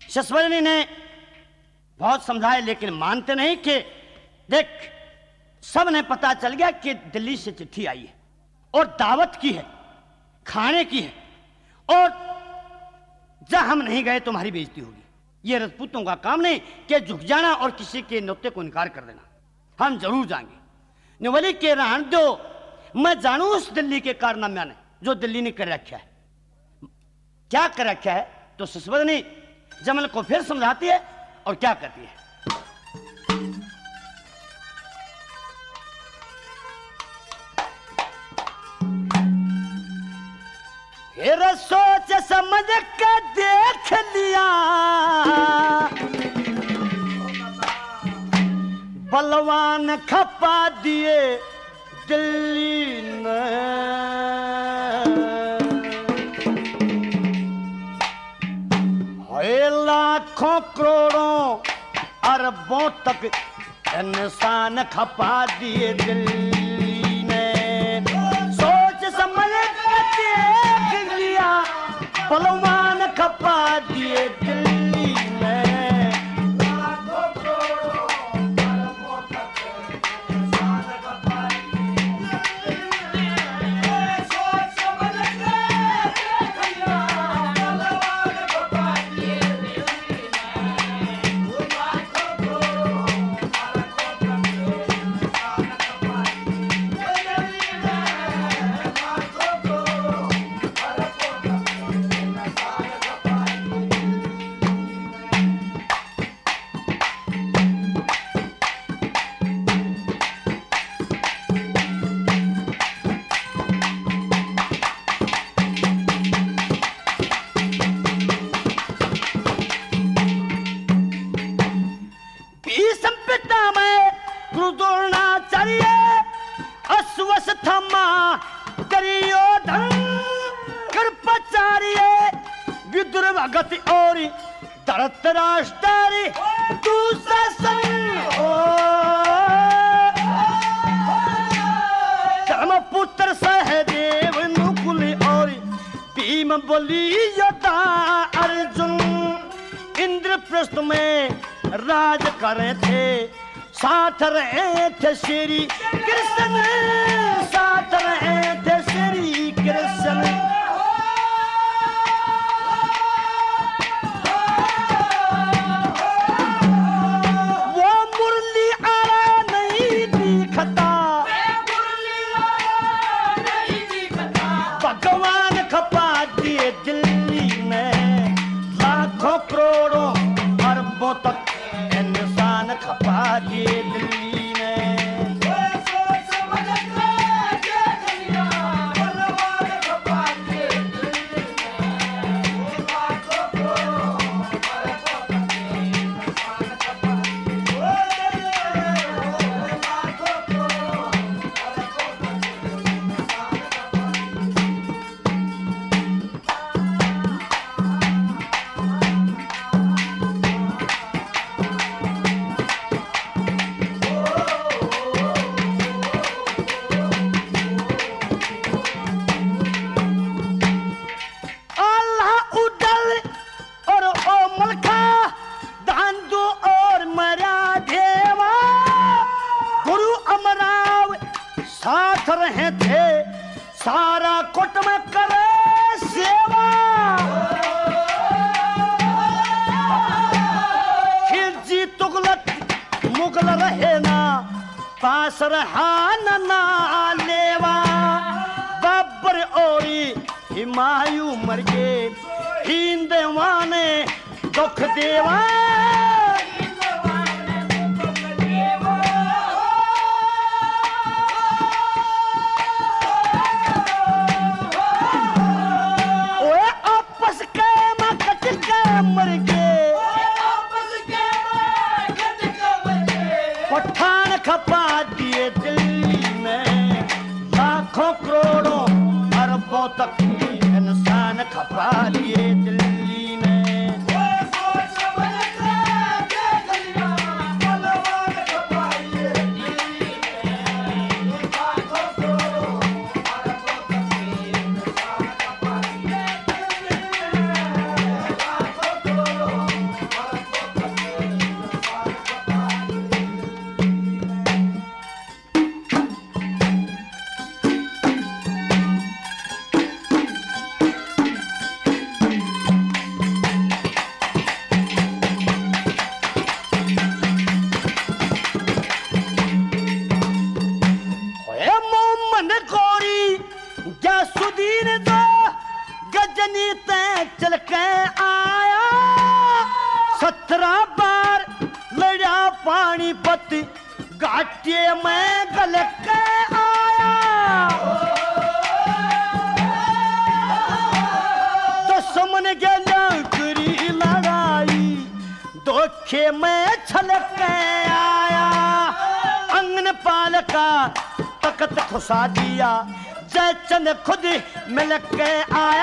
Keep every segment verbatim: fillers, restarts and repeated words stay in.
शशवनी ने बहुत समझाए लेकिन मानते नहीं कि देख सब ने पता चल गया कि दिल्ली से चिट्ठी आई है और दावत की है, खाने की है, और जब हम नहीं गए तुम्हारी बेइज्जती होगी। ये राजपूतों का काम नहीं कि झुक जाना और किसी के न्योते को इनकार कर देना। हम जरूर जाएंगे। निवली के रहन दो, मैं जानू उस दिल्ली के कारनामे ने जो दिल्ली ने कर रखा है। क्या कर रखा है तो शशवनी जमल को फिर समझाती है और क्या कहती है। फिर सोच समझ के देख लिया, बलवान खपा दिए दिल्ली ने। है लाखों करोड़ों अरबों तक इंसान खपा दिए दिल्ली ने। सोच समझ के देख लिया, बलवान खपा दिए दिल्ली में। धर्मपुत्र सहदेव नुकुल और भीम बलि योद्धा अर्जुन इंद्रप्रस्थ में राज करे थे। साथ रहे थे श्री कृष्ण, साथ रहे थे श्री कृष्ण। तक इंसान खपा दिए दिल्ली में। रहे थे सारा कुट में करे सेवा। खिलजी तुगलक मुगल रहे ना, पास रहा ना लेवा। बाबर औरी हिमायू मर गए, हिंद वाने दुख देवा। मर गए पठान खपा दिए दिल्ली में। लाखों करोड़ों अरबों तक इंसान खपा दिए दिल्ली में। पहला बार लड़ा पानीपत घाटे में गल के आया, दुश्मन के लंकरी लड़ाई धोखे में छलक के आया। अंगन पाल का तख्त खुसा दिया, जयचंद खुद मिल के आया।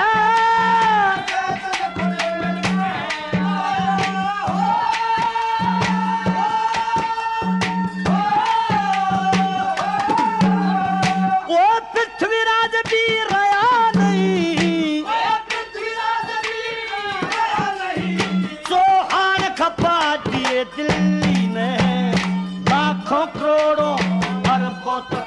पृथ्वीराज भी रहा नहीं, चौहान खपा दिए दिल्ली ने लाखों करोड़ों अरबों तक।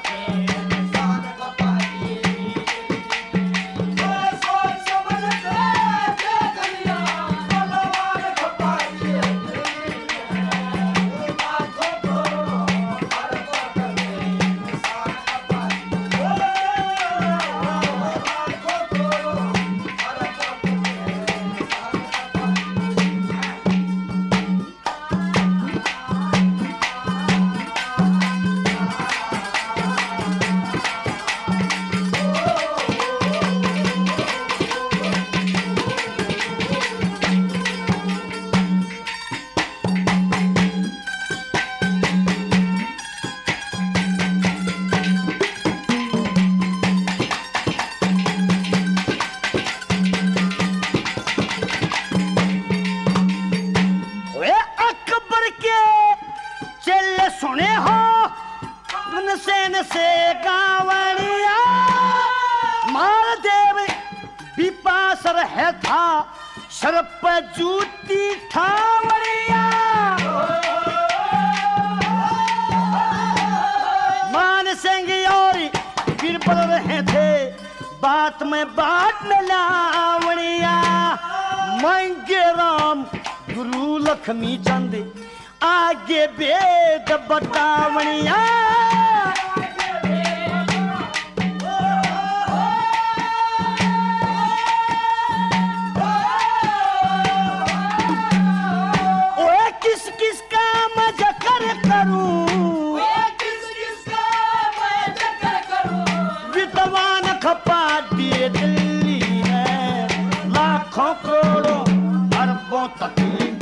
से गावड़िया मालदेव विपासर है था, सर्प जूती ठावड़िया। मान सिंह और बीरबल रहे थे, बात में बात में लावड़िया। मंगे राम गुरु लक्ष्मी चंद आगे वेद बतावड़िया। विद्वान खपा दिए दिल्ली में लाखों करोड़ों अरबों तक।